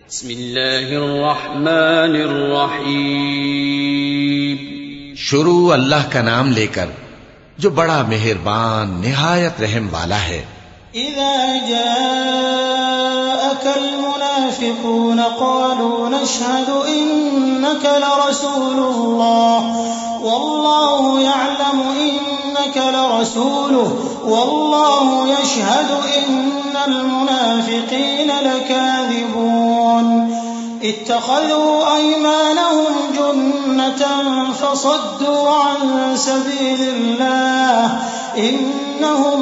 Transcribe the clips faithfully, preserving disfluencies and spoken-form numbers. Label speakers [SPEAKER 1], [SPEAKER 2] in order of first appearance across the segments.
[SPEAKER 1] बिस्मिल्लाहिर्रहमानिर्रहीम।
[SPEAKER 2] शुरू अल्लाह का नाम लेकर जो बड़ा मेहरबान निहायत रहम वाला है।
[SPEAKER 3] इज़ा जाअकल मुनाफ़िक़ून क़ालू नशहदु इन्नका लरसूलुल्लाह वल्लाहु यअलमु इन्नका लरसूलुहु वल्लाहु यशहदु इन्नल मुनाफ़िक़ीन लकाज़िबून। इत्तख़ज़ू अयमानहुम जुन्नतन फसद्दू अन सबीलिल्लाह इन्नहुम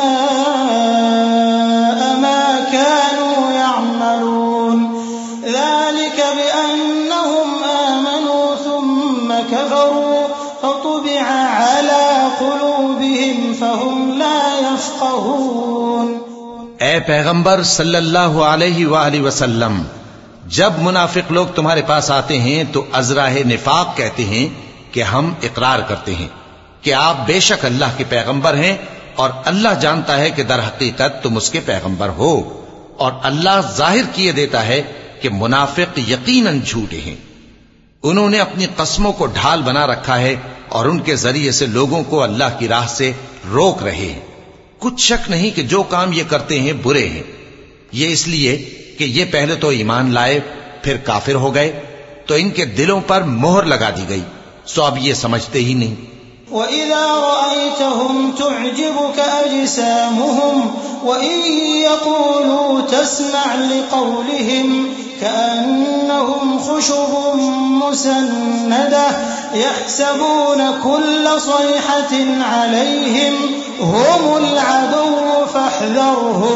[SPEAKER 3] साअ मा कानू यअमलून। ज़ालिक बिअन्नहुम आमनू सुम्म कफ़रू फतुबिअ अला क़ुलूबिहिम फहुम ला यफ़क़हून।
[SPEAKER 2] ए पैगंबर सल्लल्लाहु अलैहि वालैहि वसल्लम, जब मुनाफिक लोग तुम्हारे पास आते हैं तो अज़राहे निफाक कहते हैं कि हम इकरार करते हैं कि आप बेशक अल्लाह के पैगंबर हैं, और अल्लाह जानता है कि दर हकीकत तुम उसके पैगंबर हो, और अल्लाह जाहिर किए देता है कि मुनाफिक यकीनन झूठे हैं। उन्होंने अपनी कस्मों को ढाल बना रखा है और उनके जरिए से लोगों को अल्लाह की राह से रोक रहे हैं। कुछ शक नहीं कि जो काम ये करते हैं बुरे हैं। ये इसलिए कि ये पहले तो ईमान लाए फिर काफिर हो गए, तो इनके दिलों पर मोहर लगा दी गई, सो अब ये समझते ही नहीं।
[SPEAKER 3] वइज़ा रअयतहुम तुअजिबुक अजसामुहुम वइन यक़ूलू तस्मअ लिक़ौलिहिम कअन्नहुम खुशुबुम मुसन्नदह यहसबून कुल्ल सयहतिन अलैहिम हुमुल अदुव्वु फहज़रहुम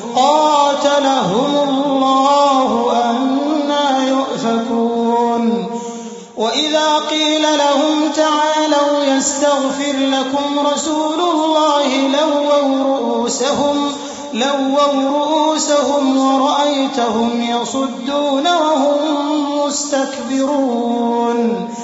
[SPEAKER 3] क़ातलहुमुल्लाहु अन्ना युफ़कून। वइज़ा क़ील लहुम तआलौ यस्तग़फिर लकुम रसूलुल्लाहि लव्वौ रुऊसहुम लव्वौ रुऊसहुम वरअयतहुम यसुद्दून वहुम मुस्तक्बिरून।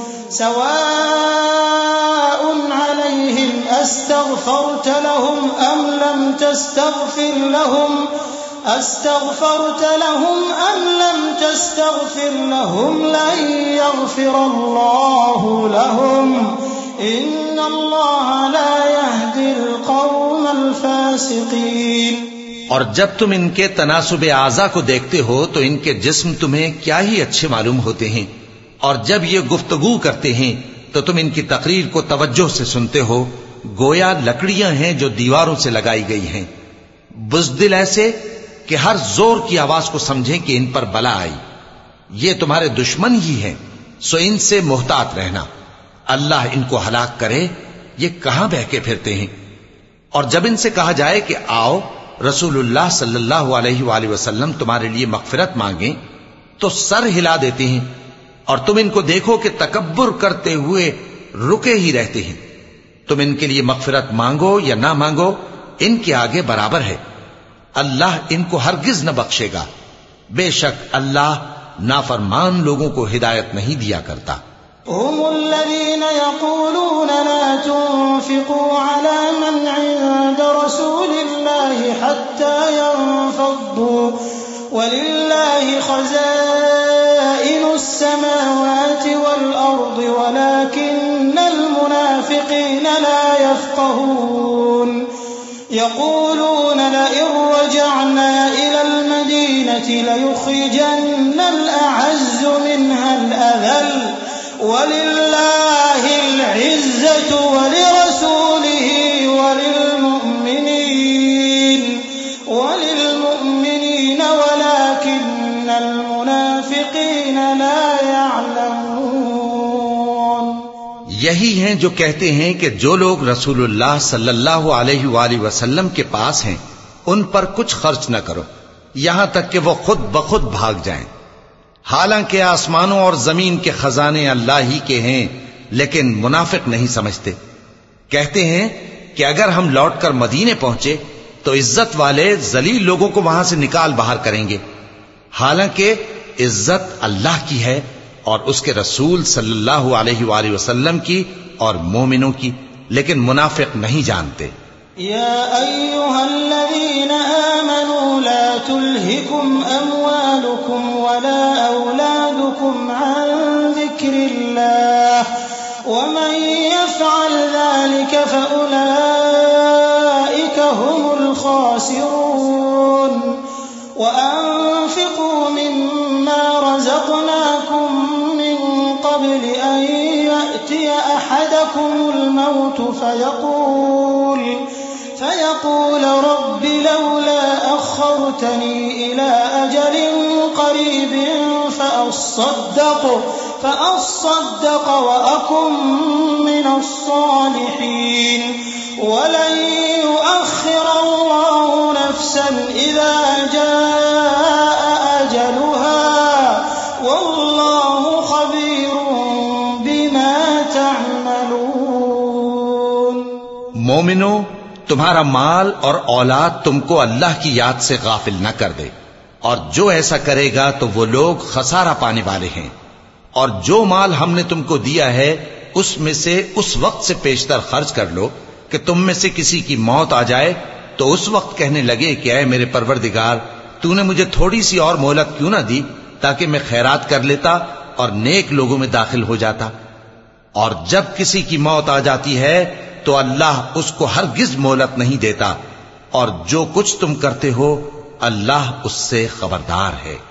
[SPEAKER 3] सवाअन अलैहिम अस्तग़फरत लहुम अम लम तस्तग़फिर लहुम अस्तग़फरत लहुम अम लम तस्तग़फिर लहुम लन यग़फिरल्लाहु लहुम इन्नल्लाह ला यहदिल क़ौमल फ़ासिक़ीन।
[SPEAKER 2] और जब तुम इनके तनासुबे आज़ा को देखते हो तो इनके जिस्म तुम्हें क्या ही अच्छे मालूम होते हैं, और जब ये गुफ्तगू करते हैं तो तुम इनकी तकरीर को तवज्जो से सुनते हो, गोया लकड़ियां हैं जो दीवारों से लगाई गई हैं। बुज़दिल ऐसे कि हर जोर की आवाज को समझें कि इन पर बला आई। ये तुम्हारे दुश्मन ही हैं, सो इनसे मुहतात रहना। अल्लाह इनको हलाक करे, ये कहां बहके फिरते हैं। और जब इनसे कहा जाए कि आओ रसूलुल्लाह सल्लल्लाहु अलैहि वसल्लम तुम्हारे लिए मगफिरत मांगे, तो सर हिला देते हैं, और तुम इनको देखो कि तकब्बुर करते हुए रुके ही रहते हैं। तुम इनके लिए मगफिरत मांगो या ना मांगो, इनके आगे बराबर है। अल्लाह इनको हरगिज न बख्शेगा। बेशक अल्लाह नाफरमान लोगों को हिदायत नहीं दिया करता।
[SPEAKER 3] हुमुल्लज़ीन यक़ूलून ला तुन्फ़िक़ू अला मन इंद रसूलिल्लाहि हत्ता यंफ़द्दू वलिल्लाहि ख़ज़ाइनुस समावाति वल अर्दि वलाकिन्नल मुनाफ़िक़ीन ला यफ़क़हून। यक़ूलून लइन रजअना इलल मदीनति लयुख़रिजन्नल अअज़्ज़ु मिनहल अज़ल वलिल्लाहिल इज़्ज़तु वलिरसूलिहि वलिलमुअ्मिनीन वलिलमुअ्मिनीन वलाकिन्नल मुनाफ़िक़ीन ला यअलमून।
[SPEAKER 2] यही हैं जो कहते हैं कि जो लोग रसूलुल्लाह सल्लल्लाहु अलैहि वसल्लम के पास हैं उन पर कुछ खर्च न करो, यहां तक कि वो खुद बखुद भाग जाएं। हालांकि आसमानों और जमीन के खजाने अल्लाह ही के हैं, लेकिन मुनाफिक नहीं समझते। कहते हैं कि अगर हम लौटकर मदीने पहुंचे तो इज्जत वाले जलील लोगों को वहां से निकाल बाहर करेंगे। हालांकि इज्जत अल्लाह की है और उसके रसूल सल्लल्लाहु अलैहि वसल्लम की और मोमिनों की, लेकिन मुनाफिक नहीं जानते।
[SPEAKER 3] या अय्युहल्लज़ीना आमनू ला तुल्हिकुम अमवालुकुम ولا أولادكم عن ذكر الله ومن يفعل ذلك فأولئك هم الخاسرون وأنفقوا مما رزقناكم من قبل أن يأتي أحدكم الموت فيقول فيقول رب لولا أخرتني إلى أجل قريب فأصدق فأصدق وأكن من الصالحين ولن يؤخر الله نفسا إذا جاء أجلها والله خبير بما تعملون।
[SPEAKER 2] मोमिनो, तुम्हारा माल और औलाद तुमको अल्लाह की याद से गाफिल न कर दे, और जो ऐसा करेगा तो वो लोग खसारा पाने वाले हैं। और जो माल हमने तुमको दिया है उसमें से उस वक्त से पेशतर खर्च कर लो कि तुम में से किसी की मौत आ जाए तो उस वक्त कहने लगे कि ऐ मेरे परवरदिगार, तूने मुझे थोड़ी सी और मोहलत क्यों ना दी ताकि मैं खैरात कर लेता और नेक लोगों में दाखिल हो जाता। और जब किसी की मौत आ जाती है तो अल्लाह उसको हरगिज मोहलत नहीं देता, और जो कुछ तुम करते हो अल्लाह उससे खबरदार है।